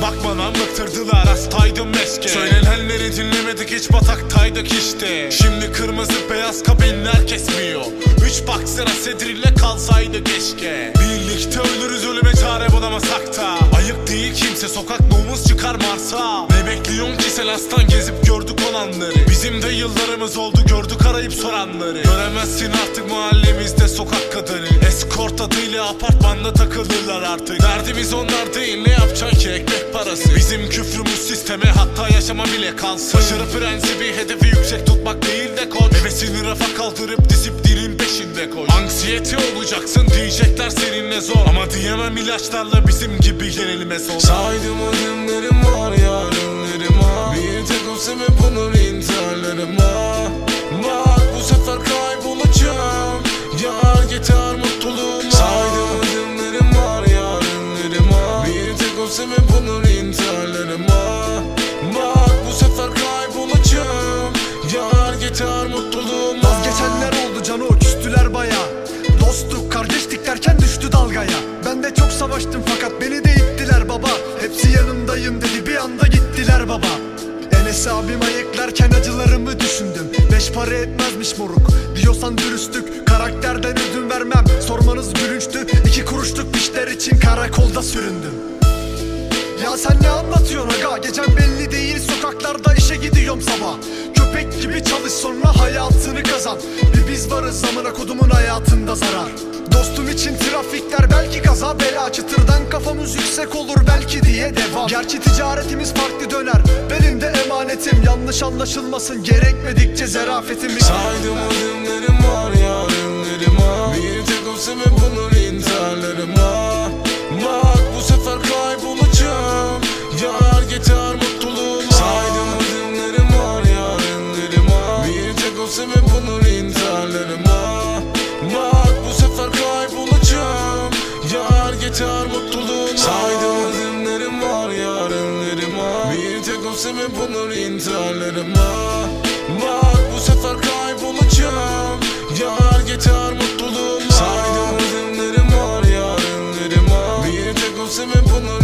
bakma lan, bıktırdılar, hastaydım meske. Söylenenleri dinlemedik, hiç bataktaydık işte. Şimdi kırmızı beyaz kabinler kesmiyor. 3 baksana sedriyle kalsaydı keşke. Birlikte ölürüz ölüme çare bulamasak da. Ayık değil kimse, sokak nomuz çıkar Mars'a. Ne bekliyorsun ki sen aslan, gezip gördük olanları. Bizim de yıllarımız oldu, gördük arayıp soranları. Göremezsin artık mahallemizde sokak kadını. Eskort adıyla apartmanda takılırlar artık. Derdimiz onlar değil, ne yapacaksın ki ekmek parası. Bizim küfrümüz sisteme, hatta yaşama bile kalsın. Başarı prensibi hedefi yüksek tutmak değil de koç. Hevesini rafa kaldırıp disiplinin peşinde koş. Anksiyete olacaksın diyecekler seninle zor, ama diyemem ilaçlarla bizim gibi yenilmez ol. Saydım adımlarım var yarınlarıma, bir tek o sebep olur intiharlarıma. Bak bu sefer kaybolacağım, yar yeter mutluluğuma. Saydım adımlarım var yarınlarıma, bir tek o sebep olur intiharlarıma. Bak bu sefer kaybolacağım, yar yeter mutluluğuma. Vazgeçenler oldu cano, küstüler baya. Dostluk kardeşlik derken düştü dalgaya. Ben de çok savaştım fakat beni de ittiler baba. Hepsi yanındayım dedi, bir anda gittiler baba. Enes abim ayıklarken acılarımı düşündüm. 5 para etmezmiş moruk diyorsan dürüstlük. Karakterden ödün vermem, sormanız gülünçtü. 2 kuruşluk fişler için karakolda süründüm. Ya sen ne anlatıyorsun aga? Gecem belli değil, sokaklarda işe gidiyorum sabah. Köpek gibi çalış sonra hayatını kazan. Bir biz varız amına kodumun hayatında zarar. Dostum için trafikler belki kaza bela. Çıtırdan kafamız yüksek olur belki diye devam. Gerçi ticaretimiz farklı döner, benim de emanetim. Yanlış anlaşılmasın gerekmedikçe zerafetimi. Saydım adımlarım var yarınlarıma, bir tek o sebep olur intiharlarıma. Bak bu sefer kaybolacağım, yar yeter mutluluğuma. Saydım adımlarım var yarınlarıma, bir tek o sebep olur intiharlarıma. Bak bu sefer kaybolacağım, yar yeter mutluluğuma. Saydım adımlarım var yarınlarıma, bir tek o sebep olur intiharlarıma. Bak bu sefer kaybolacağım, yar yeter mutluluğuma. Saydım adımlarım var yarınlarıma, bir tek o sebep olur